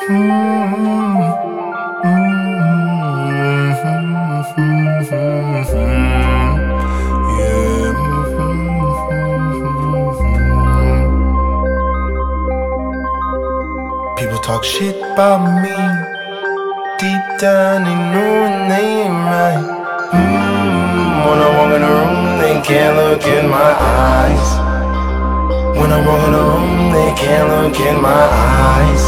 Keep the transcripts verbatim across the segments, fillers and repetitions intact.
People talk shit about me. Deep down they know they ain't right. mm, When I walk in the room, they can't look in my eyes. When I walk in the room, they can't look in my eyes.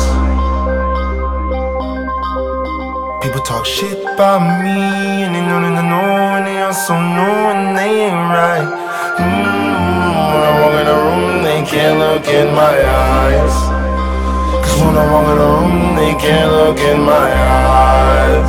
People talk shit about me, and they know that they know, and they also know when they ain't right. mm, When I walk in the room, they can't look in my eyes. Cause when I walk in the room, they can't look in my eyes.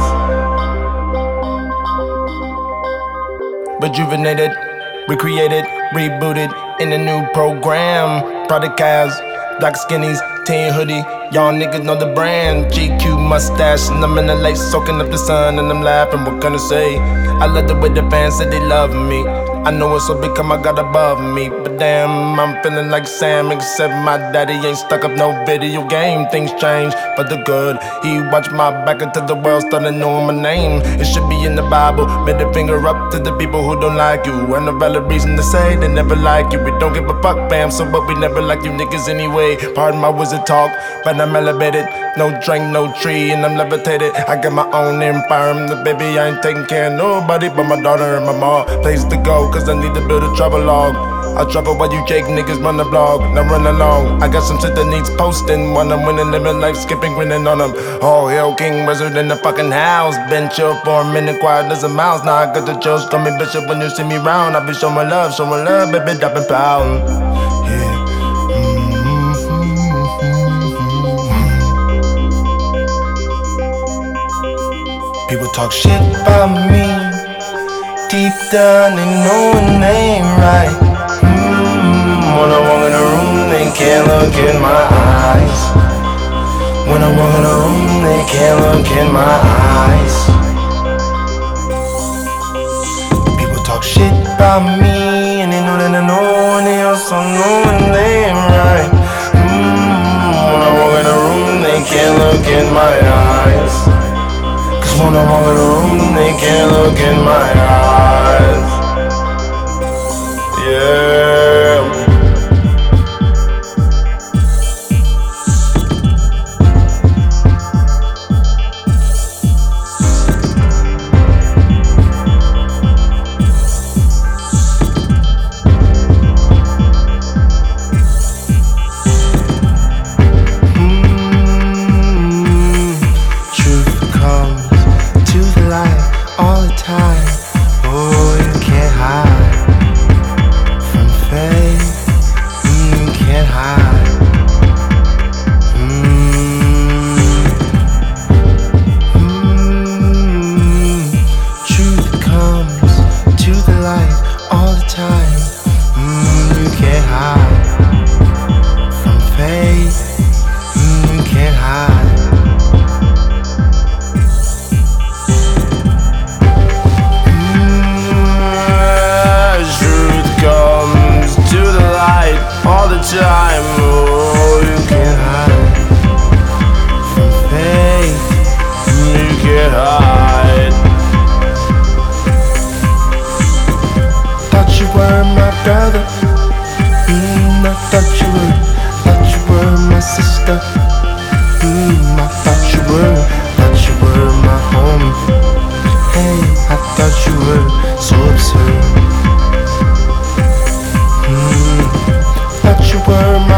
Rejuvenated, recreated, rebooted in a new program. Product calves, black skinnies, tan hoodie. Y'all niggas know the brand. G Q mustache, and I'm in the lake soaking up the sun, and I'm laughing. What can I say? I love the way the fans say they love me. I know it's so big, come I got above me. But damn, I'm feeling like Sam, except my daddy ain't stuck up no video game. Things change for the good. He watched my back until the world started knowing my name. It should be in the Bible. Middle finger up to the people who don't like you. And a valid reason to say they never like you. We don't give a fuck, fam, so but we never like you niggas anyway. Pardon my wizard talk, but I'm elevated. No drink, no tree, and I'm levitated. I got my own environment, baby. I ain't taking care of nobody but my daughter and my mom. Place to go, cause I need to build a travel log. I travel while you Jake niggas run the blog. Now run along. I got some shit that needs posting. When I'm winning, living life, skipping, grinning on them. Oh, hell, king, wizard in the fucking house. Been chill for a minute, quiet as a mouse. Now I got the chills coming, bishop, when you see me round. I be showing love, showing love, baby, dropping pound. Yeah. People talk shit about me. Deep down they know when they ain't right. mm, When I walk in the room, they can't look in my eyes. When I walk in the room, they can't look in my eyes. People talk shit about me, and they know that I know, and they also know when they ain't right. mm, When I walk in the room, they can't look in my eyes. When I walk in the room, they can't look in my eyes. Yeah. All the time, oh, you can't hide from faith. Mm, you can't hide. Mm, mm, truth comes to the light all the time. Mm, you can't hide from faith. Mm, you can't hide. All the time, oh, you can't hide from faith. You can't hide. Thought you were my brother. Mm, I thought you were. Thought you were my sister. Mm, I thought you were. Thought you were my homie. Hey, I thought you were so absurd. Thought you were my